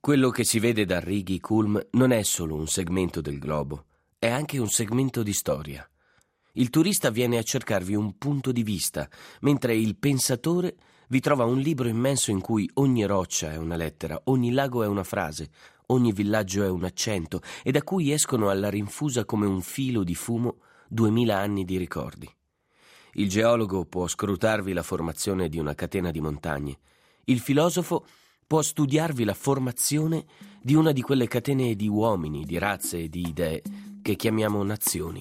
Quello che si vede da Rigi Kulm non è solo un segmento del globo, è anche un segmento di storia. Il turista viene a cercarvi un punto di vista, mentre il pensatore vi trova un libro immenso in cui ogni roccia è una lettera, ogni lago è una frase, ogni villaggio è un accento, e da cui escono alla rinfusa come un filo di fumo 2000 anni di ricordi. Il geologo può scrutarvi la formazione di una catena di montagne. Il filosofo può studiarvi la formazione di una di quelle catene di uomini, di razze e di idee che chiamiamo nazioni.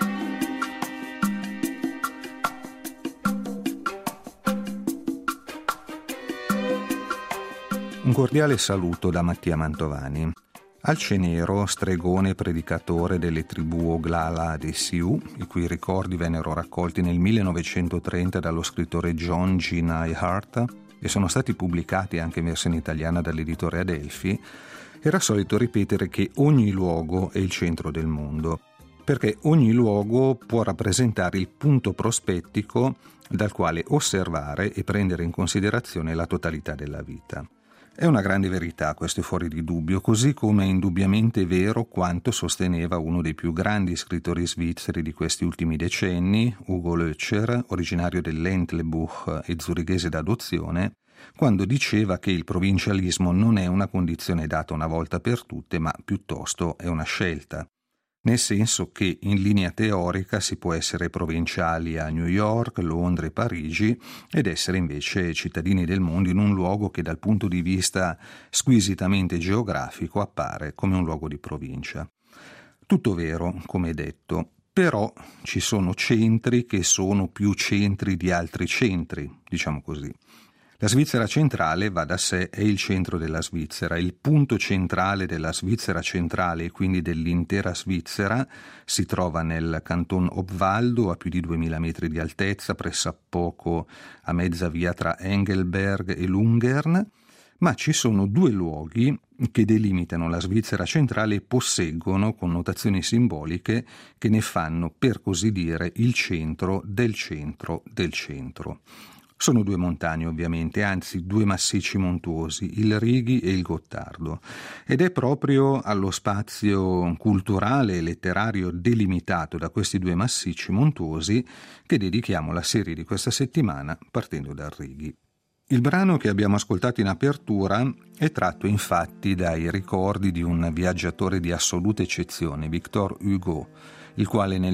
Un cordiale saluto da Mattia Mantovani. Alce Nero, stregone predicatore delle tribù Oglala dei Sioux, i cui ricordi vennero raccolti nel 1930 dallo scrittore John G. Neihardt e sono stati pubblicati anche in versione italiana dall'editore Adelphi, era solito ripetere che ogni luogo è il centro del mondo, perché ogni luogo può rappresentare il punto prospettico dal quale osservare e prendere in considerazione la totalità della vita. È una grande verità, questo è fuori di dubbio, così come è indubbiamente vero quanto sosteneva uno dei più grandi scrittori svizzeri di questi ultimi decenni, Hugo Lötscher, originario dell'Entlebuch e zurighese d'adozione, quando diceva che il provincialismo non è una condizione data una volta per tutte, ma piuttosto è una scelta. Nel senso che in linea teorica si può essere provinciali a New York, Londra e Parigi ed essere invece cittadini del mondo in un luogo che dal punto di vista squisitamente geografico appare come un luogo di provincia. Tutto vero, come detto, però ci sono centri che sono più centri di altri centri, diciamo così. La Svizzera centrale, va da sé, è il centro della Svizzera. Il punto centrale della Svizzera centrale e quindi dell'intera Svizzera si trova nel canton Obwaldo, a più di 2000 metri di altezza, pressappoco a mezza via tra Engelberg e Lungern, ma ci sono due luoghi che delimitano la Svizzera centrale e posseggono connotazioni simboliche che ne fanno, per così dire, il centro del centro del centro. Sono due montagne ovviamente, anzi due massicci montuosi, il Rigi e il Gottardo, ed è proprio allo spazio culturale e letterario delimitato da questi due massicci montuosi che dedichiamo la serie di questa settimana partendo dal Rigi. Il brano che abbiamo ascoltato in apertura è tratto infatti dai ricordi di un viaggiatore di assoluta eccezione, Victor Hugo, il quale nel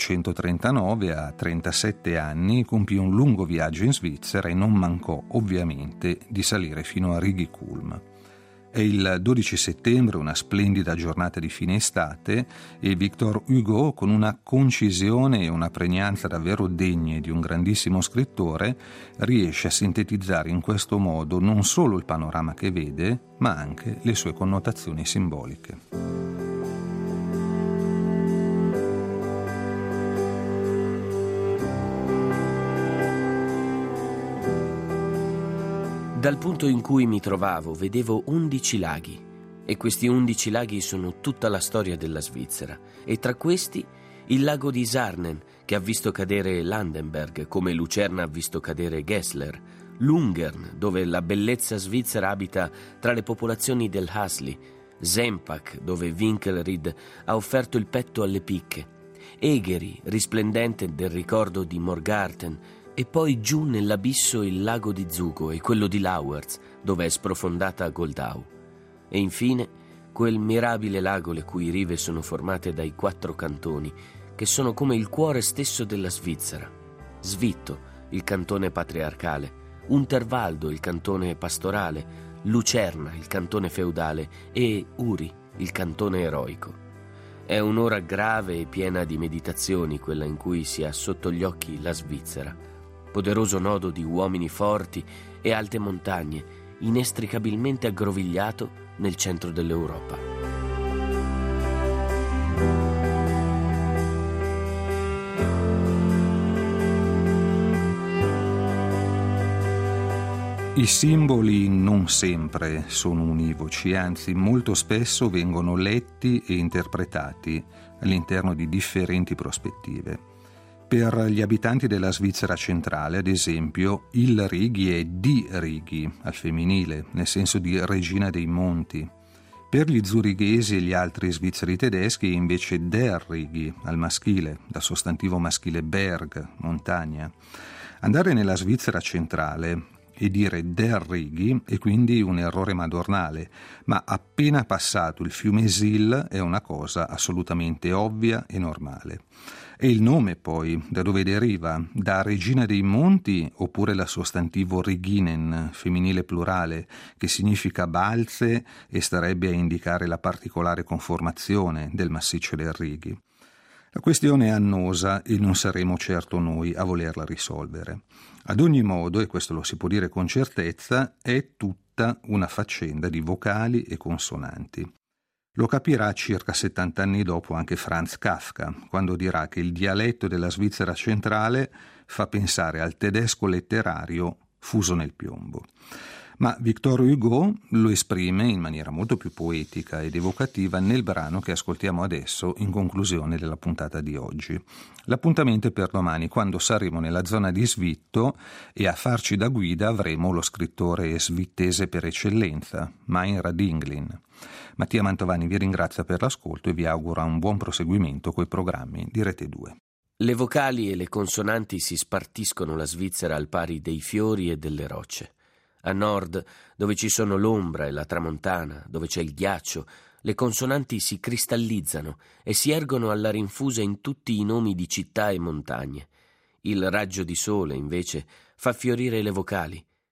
1839, a 37 anni, compì un lungo viaggio in Svizzera e non mancò ovviamente di salire fino a Rigi Kulm. È il 12 settembre, una splendida giornata di fine estate, e Victor Hugo, con una concisione e una pregnanza davvero degne di un grandissimo scrittore, riesce a sintetizzare in questo modo non solo il panorama che vede, ma anche le sue connotazioni simboliche. Dal punto in cui mi trovavo vedevo 11 laghi e questi 11 laghi sono tutta la storia della Svizzera e tra questi il lago di Sarnen che ha visto cadere Landenberg come Lucerna ha visto cadere Gessler, Lungern dove la bellezza svizzera abita tra le popolazioni del Hasli, Sempach dove Winkelried ha offerto il petto alle picche, Egeri risplendente del ricordo di Morgarten e poi giù nell'abisso il lago di Zugo e quello di Lauwers, dove è sprofondata Goldau. E infine quel mirabile lago le cui rive sono formate dai 4 cantoni, che sono come il cuore stesso della Svizzera. Svitto, il cantone patriarcale, Unterwaldo, il cantone pastorale, Lucerna, il cantone feudale, e Uri, il cantone eroico. È un'ora grave e piena di meditazioni quella in cui si ha sotto gli occhi la Svizzera, poderoso nodo di uomini forti e alte montagne, inestricabilmente aggrovigliato nel centro dell'Europa. I simboli non sempre sono univoci, anzi molto spesso vengono letti e interpretati all'interno di differenti prospettive. Per gli abitanti della Svizzera centrale, ad esempio, il Righi è di Righi, al femminile, nel senso di regina dei monti. Per gli zurighesi e gli altri svizzeri tedeschi è invece der Righi, al maschile, da sostantivo maschile Berg, montagna. Andare nella Svizzera centrale e dire der Righi è quindi un errore madornale, ma appena passato il fiume Sil è una cosa assolutamente ovvia e normale. E il nome poi, da dove deriva? Da regina dei monti oppure dal sostantivo Riginen, femminile plurale, che significa balze e starebbe a indicare la particolare conformazione del massiccio del Righi? La questione è annosa e non saremo certo noi a volerla risolvere. Ad ogni modo, e questo lo si può dire con certezza, è tutta una faccenda di vocali e consonanti. Lo capirà circa 70 anni dopo anche Franz Kafka, quando dirà che il dialetto della Svizzera centrale fa pensare al tedesco letterario fuso nel piombo. Ma Victor Hugo lo esprime in maniera molto più poetica ed evocativa nel brano che ascoltiamo adesso in conclusione della puntata di oggi. L'appuntamento è per domani, quando saremo nella zona di Svitto e a farci da guida avremo lo scrittore svittese per eccellenza, Meinrad Inglin. Mattia Mantovani vi ringrazia per l'ascolto e vi augura un buon proseguimento coi programmi di Rete 2. Le vocali e le consonanti si spartiscono la Svizzera al pari dei fiori e delle rocce. A nord, dove ci sono l'ombra e la tramontana, dove c'è il ghiaccio, le consonanti si cristallizzano e si ergono alla rinfusa in tutti i nomi di città e montagne. Il raggio di sole, invece, fa fiorire le vocali